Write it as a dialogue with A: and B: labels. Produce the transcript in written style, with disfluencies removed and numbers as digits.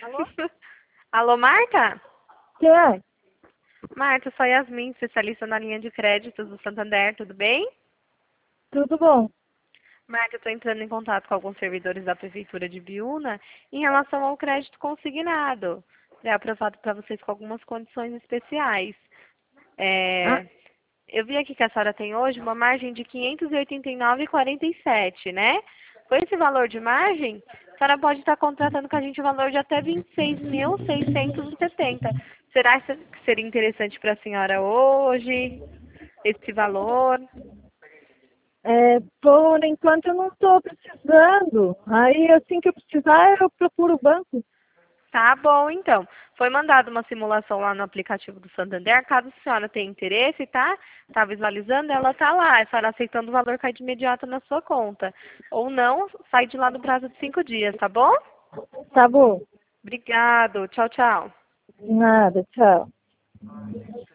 A: Alô?
B: Alô, Marta?
A: Quem é?
B: Marta, sou Yasmin, especialista na linha de créditos do Santander, tudo bem?
A: Tudo bom?
B: Marta, eu estou entrando em contato com alguns servidores da Prefeitura de Biúna em relação ao crédito consignado. É aprovado para vocês com algumas condições especiais.
A: Ah,
B: É, eu vi aqui que a senhora tem hoje uma margem de R$ 589,47, né? Com esse valor de margem, a senhora pode estar contratando com a gente o valor de até 26.670. Será que seria interessante para a senhora hoje, esse valor?
A: por enquanto eu não estou precisando. Aí assim que eu precisar, eu procuro o banco.
B: Tá bom, então. Foi mandada uma simulação lá no aplicativo do Santander. Caso a senhora tenha interesse, tá? Tá visualizando, ela tá lá. A senhora aceitando o valor cai de imediato na sua conta. Ou não, sai de lá no prazo de 5 dias, tá bom?
A: Tá bom.
B: Obrigado. Tchau, tchau.
A: Nada, tchau.